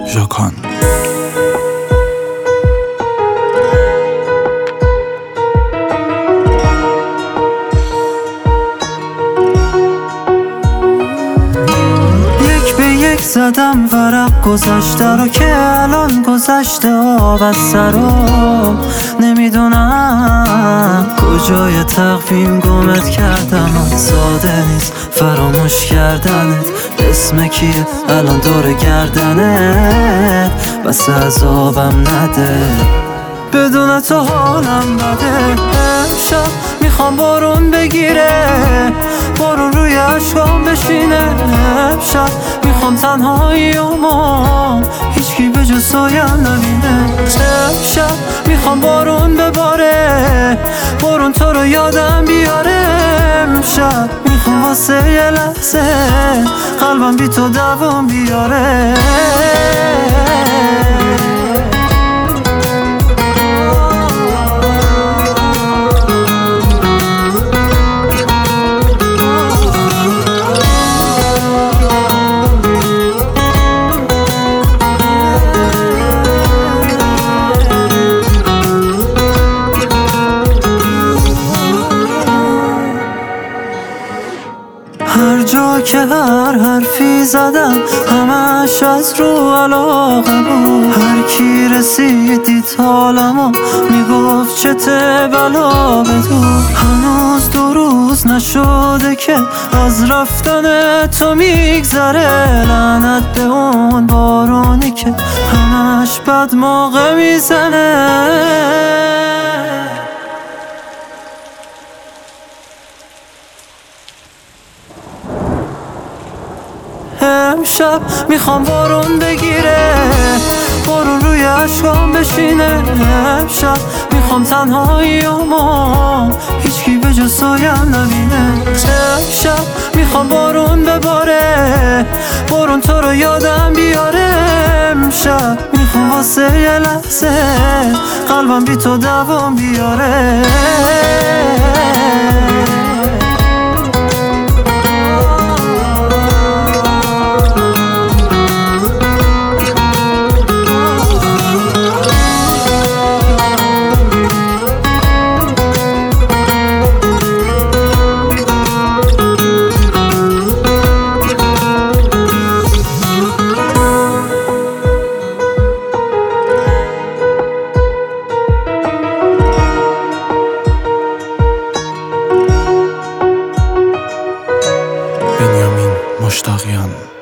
ژاکان. یک به یک زدم ورق گذشته رو که الان گذشته آب از سرم. نمیدونم کجای تقویم گمت کردم، ساده نیست فراموش کردنت. اسم کیه الان دور گردنت؟ بس عذابم نده، بدون تو حالم بده. امشب میخوام بارون بگیره، بارون روی عشقام بشینه. امشب میخوام تنهاییامو هیچکی به جز سایم نبینه. امشب میخوام بارون بباره، بارون تو رو یادم بیاره. امشب میخوام واسه یه لحظه قلبم بی تو دوام بیاره. هر جا که هر حرفی زدم همش از رو علاقه بود. هر کی رسید دید حالمو میگفت چته بلا بدو. هنوز 2 روز نشده که از رفتن تو میگذره. لعنت به اون بارونی که همش بد موقع میزنه. امشب میخوام بارون بگیره، بارون روی عشقام بشینه. امشب میخوام تنهاییامو هیچکی به جز سایم نبینه. امشب میخوام بارون بباره، بارون تو رو یادم بیاره. امشب میخوام واسه یه لحظه قلبم بی تو دوام بیاره. بنیامین مشتاقیان.